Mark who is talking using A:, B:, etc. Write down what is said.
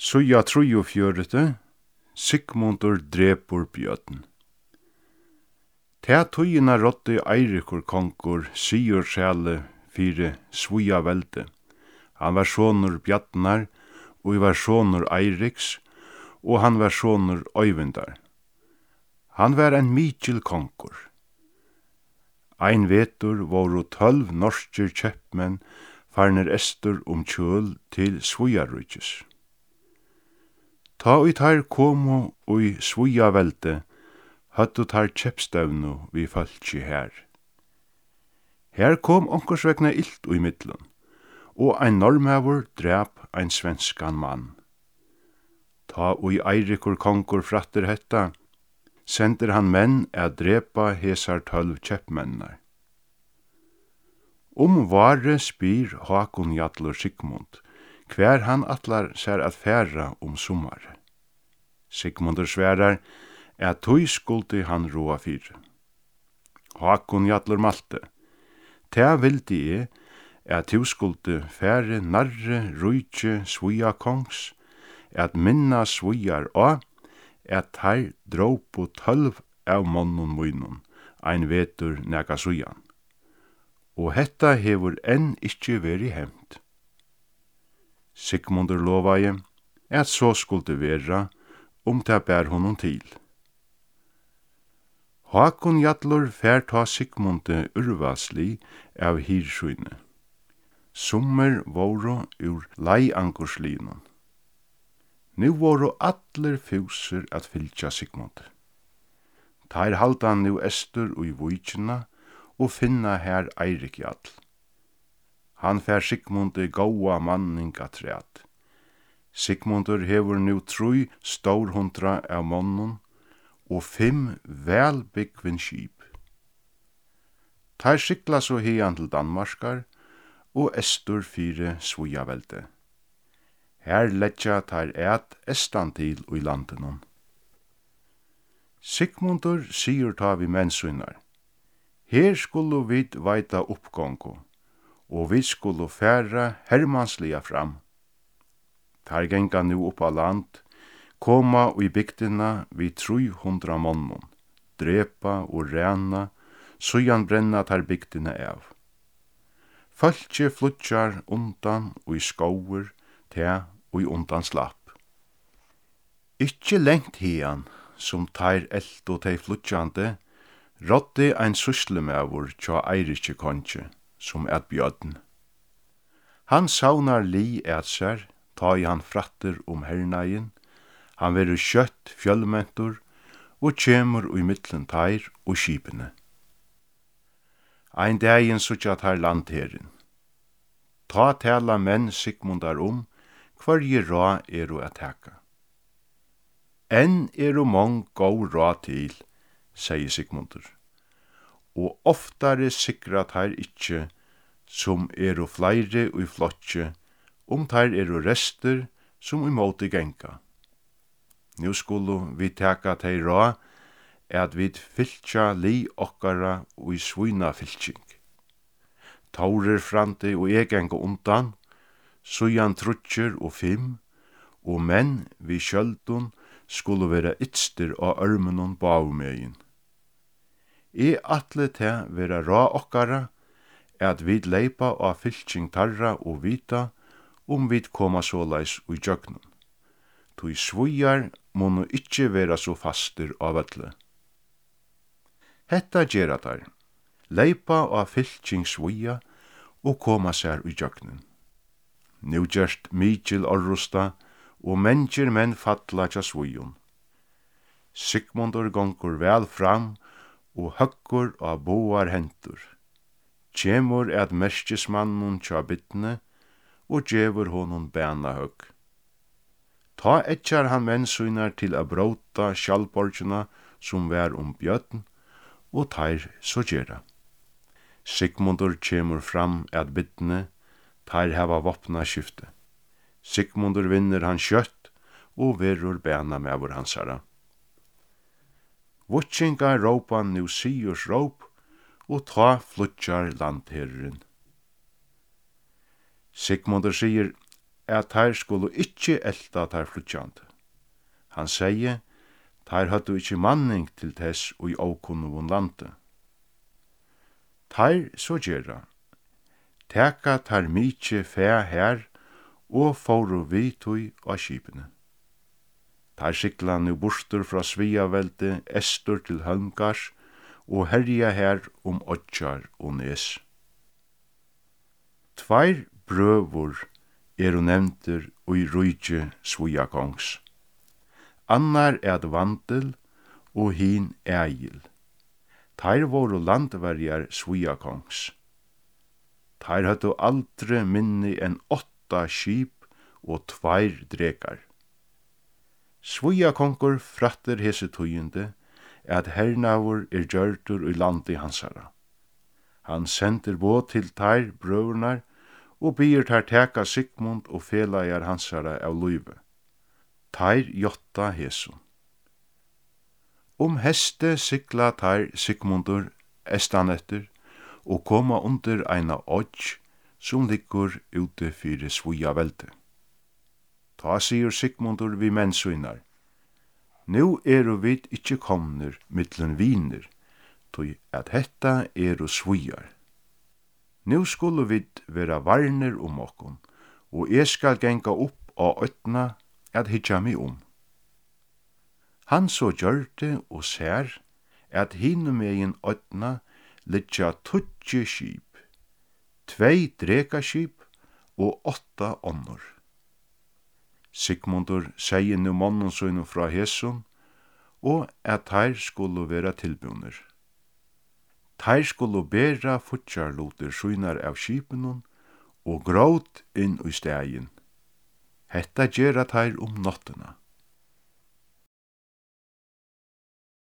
A: Suja 43, Sigmundur drepur bjørn. Ta tøyina rådde Eirikur kongur sigur sjæle fyri Svíja velde. Han var sonur Bjarnar, og var sonur Eiriks, og han var sonur Øyvindar. Han var en mikil kongur. Ein vetur voru 12 norskir kjøpmenn farnir estur kjøl til Svíjarríkis. Ta og tar komu ui Svíja velde, høttu tar kjepstevnu vi fölki her. Her kom onkursvegna illt ui middlun, og ein normhavur drap ein svenskan mann. Ta ui Eirikur kongur frattir hetta, sendir han menn at drepa hesar 12 kjepmennar. Vare spyr Hákun Jallur Sigmund, hver han atlar ser at færa sommar. Sigmundur sverar at tøy skuldi han roa fyri. Hákun Jallur malte, ta vildi at tu skuldi fære narre rujtje Svíja kongs, at minna Svíjar at thær drópu 12 av monnum mínum, ein vetur nega Svíjan. Og hetta hevur enn ikki veri hent. Sigmundur lovaði at så skuldi vera ta bær honum til. Hákun Jallur fær ta Sigmundi urvalsli av hirsøyne. Summer voru ur leiangurslinum. Nu voru allir fúsir at fylgja Sigmundi. Tær halda nu estur ui víkina og finna her Eirik Jall. Han fær Sigmundi góa manning at træt. Sigmundur hevur nu 3 stórhundra av monnum og 5 velbyggvin skip. Tær sigla så hian til Danmarkar og estur fyri Svíja velde. Her leggja tær estan til ui landinum. Sigmundur sigur ta vi mennsvinnar. Her skulle vit veita uppgångu, og vi skulle færa hermansliga fram. Tær genga nu upp á land, koma i bygdina vi 300 monnum, drepa og rena, sujan brenna tær bygdina av. Fölki flutjar undan og i skóur, ta og i undan slapp. Ikki lengt hian, som tær eldu tei flutjande, rådde ein suslemavur tja Eirikki kongi, som bjørn. Han saunar li sér, ta i han frattir hernaien, han veru skjøtt fjølmentur, og kjemur i mittlen tær og skipene. Ein daginn suttja tær landherren. Ta tala menn Sigmundar hverje rá eru at taka. Enn eru mong góð rá til, segir Sigmundur, og oftare sikra tær ikkje, som eru fleiri ui flotje, tær eru restur som i måte genga. Nu skulle vi taka tei rá, at vi fylgja li okkara ui svína fylging. Taurir frandi og genga undan, sujan 3 og 5, og menn vi skjöldun skulle vera ytstir á örmunum báumegin. Atle te vera rá okkara, at vi leipa á fylging tarra og vita, vi koma såleis ui gjøgnum. Tui Svíjar munu ikkje vera så fastir á vøllu. Hetta gera tær, leipa á fylging Svíja og koma sær ui gjøgnum. Nu gerst mikil orrusta, og mengir menn falla tja Svíjun. Sigmundur gongur vel fram, og høggur á boar hendur. Kjemur at merkismannun tja bytne, og gjevur honum bæna høgg. Ta etjar han menn synar til a bróta skjaldborgina som vær bjørn, og tær så gera. Sigmundur kjemur fram at bytne, tær hava vopna skifte. Sigmundur vinner han skjøtt, og verur bæna mevur hansara. Vutchinga råpa nu sigurs råp, og ta flutjar landherren. Sigmundur sier at teir skulle ikkje elta teir flytjande. Han sier, teir hadde ikkje manning til tess og i åkunnum lande. Teir så gjerra, teka teir mykje fæ her, og fóru vi tui av skipene. Teir sikla nu bortur fra Sviavelde, estur til Hölmgars, og herja her Odjar og Nes. Tveir brøvur nevntir i rujtje Sviakongs. Annar Vandel og hin Egil. Teir voru landverjar Sviakongs. Teir hadde aldri minni enn 8 skip og 2 drekar. Sviakongur frattir hese tøyende at hernavur gjørtur i landi hansara. Han sender båt til teir brøvurnar og byr teir teka Sigmund og felagar hansara av luive. Teir jotta hesum. Heste sigla teir Sigmundur estanetter og koma under eina odj som liggur ute fyrir Sviavelde. Ta sier Sigmundur vi mennsøynar, nu vit ikkje komnir mittlen viner, tog at hetta sviar. Nu skulle vit vera varner okkon, og eg skal genga upp av øtna at hitja mi Han så gjørte og ser at hinum egin øtna liggja 20 skip, 2 drekaskip og 8 onnur. Sigmundur sier nu mannen søgnu fra hesum, og at teir skulle vera tilbunir. Teir skulle bera futjarluter søgnar av skipenun og gråt inn i stegin. Hetta gjerra teir nottuna.